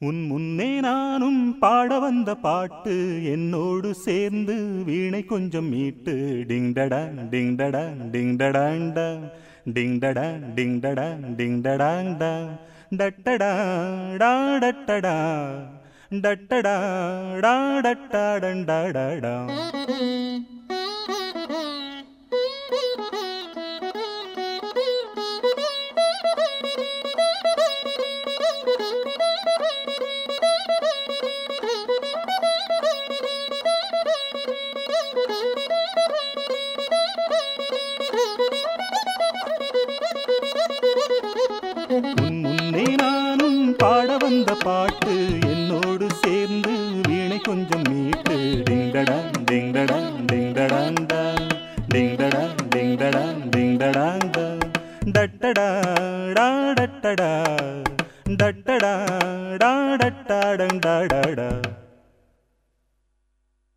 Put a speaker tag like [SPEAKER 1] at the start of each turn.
[SPEAKER 1] உன் முன்னே நானும் பாட வந்த பாட்டு என்னோடு சேர்ந்து வீணை கொஞ்சம் மீட்டு டிங்டடா டிங்டடா டிங்டடாண்டா டிங்டடா டிங்டடா டிங்டடாண்டா டட்டடா டா டட்டடா டட்டடா டா டட்டாடண்டடடா உன் முன்னே நானும் பாட வந்த பாட்டு என்னோடு சேர்ந்து வீணை கொஞ்சம் மீட்டு டிங்கடா டிங்கடா டிங்கடாண்டா டிங்கடா டிங்கடா டிங்கடாண்டா டட்டடா டா டட்டடா டட்டடா டா டட்டாடண்டடடா